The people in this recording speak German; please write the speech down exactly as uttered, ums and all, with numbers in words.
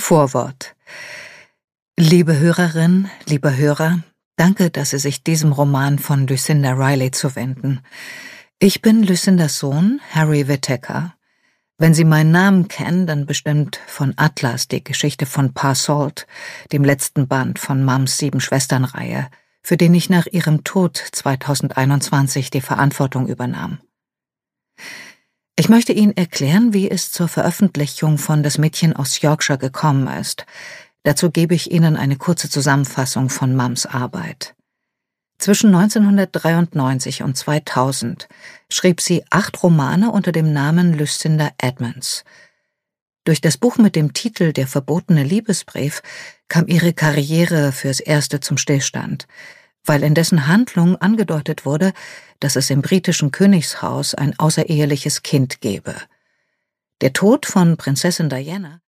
Vorwort. Liebe Hörerin, lieber Hörer, danke, dass Sie sich diesem Roman von Lucinda Riley zuwenden. Ich bin Lucindas Sohn, Harry Whittaker. Wenn Sie meinen Namen kennen, dann bestimmt von Atlas, die Geschichte von Pa Salt, dem letzten Band von Mums Sieben-Schwestern-Reihe, für den ich nach ihrem Tod zweitausendeinundzwanzig die Verantwortung übernahm. Ich möchte Ihnen erklären, wie es zur Veröffentlichung von Das Mädchen aus Yorkshire gekommen ist. Dazu gebe ich Ihnen eine kurze Zusammenfassung von Mums Arbeit. Zwischen neunzehnhundertdreiundneunzig und zweitausend schrieb sie acht Romane unter dem Namen Lucinda Edmonds. Durch das Buch mit dem Titel Der verbotene Liebesbrief kam ihre Karriere fürs Erste zum Stillstand, weil in dessen Handlung angedeutet wurde, dass es im britischen Königshaus ein außereheliches Kind gebe. Der Tod von Prinzessin Diana